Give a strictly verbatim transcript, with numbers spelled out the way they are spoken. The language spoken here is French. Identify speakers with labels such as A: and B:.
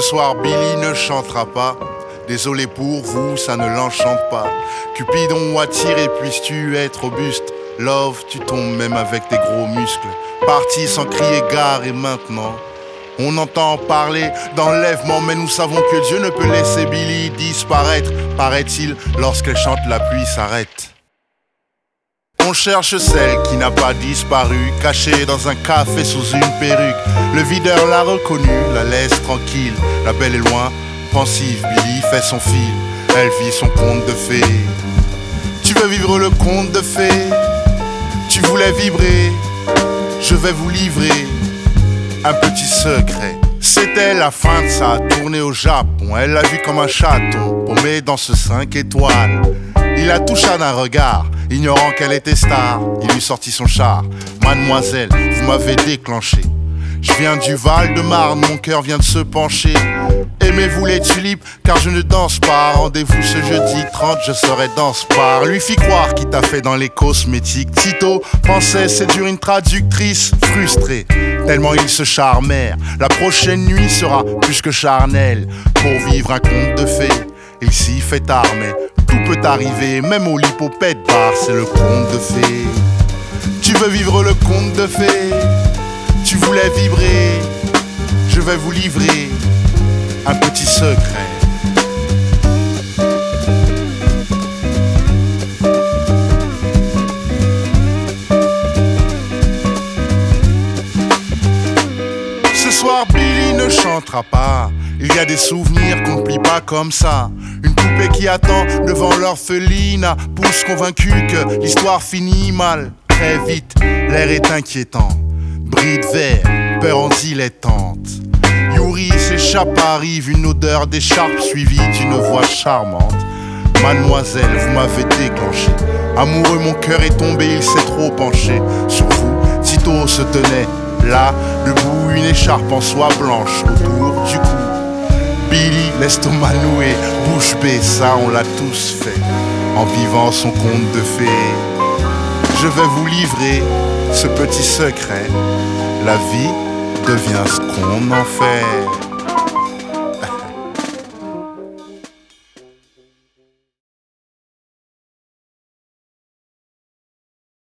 A: soir, Billy ne chantera pas. Désolé pour vous, ça ne l'enchante pas. Cupidon attiré, puisses-tu être robuste. Love, tu tombes même avec tes gros muscles. Parti sans crier gare et maintenant on entend parler d'enlèvement, mais nous savons que Dieu ne peut laisser Billy disparaître, paraît-il, lorsqu'elle chante la pluie s'arrête. On cherche celle qui n'a pas disparu, cachée dans un café sous une perruque. Le videur l'a reconnue, la laisse tranquille. La belle est loin, pensive, Billy fait son fil. Elle vit son conte de fées. Tu veux vivre le conte de fées? Tu voulais vibrer? Je vais vous livrer un petit secret. C'était la fin de sa tournée au Japon. Elle l'a vu comme un chaton, paumé dans ce cinq étoiles. Il la toucha d'un regard, ignorant qu'elle était star. Il lui sortit son char. Mademoiselle, vous m'avez déclenché. Je viens du Val-de-Marne, mon cœur vient de se pencher. Aimez-vous les tulipes, car je ne danse pas. Rendez-vous ce jeudi trente, je serai dans ce bar. Lui fit croire qu'il t'a fait dans les cosmétiques. Tito pensait séduire une traductrice frustrée, tellement ils se charmèrent. La prochaine nuit sera plus que charnelle. Pour vivre un conte de fées, il s'y fait tard, mais tout peut arriver, même au Lipopette bar, c'est le conte de fées. Tu veux vivre le conte de fées? Tu voulais vibrer? Je vais vous livrer un petit secret. Ce soir, Billy ne chantera pas. Il y a des souvenirs qu'on ne plie pas comme ça. Une poupée qui attend devant l'orphelinat, pousse convaincu que l'histoire finit mal. Très vite, l'air est inquiétant. Bris de verre, peur en dilettante. Yuri s'échappe, arrive une odeur d'écharpe suivie d'une voix charmante. Mademoiselle, vous m'avez déclenché. Amoureux, mon cœur est tombé, il s'est trop penché sur vous. Tito se tenait là, debout, une écharpe en soie blanche autour du cou. Billy, l'estomac noué, bouche bée, ça on l'a tous fait en vivant son conte de fées. Je vais vous livrer ce petit secret. La vie devient ce qu'on en fait.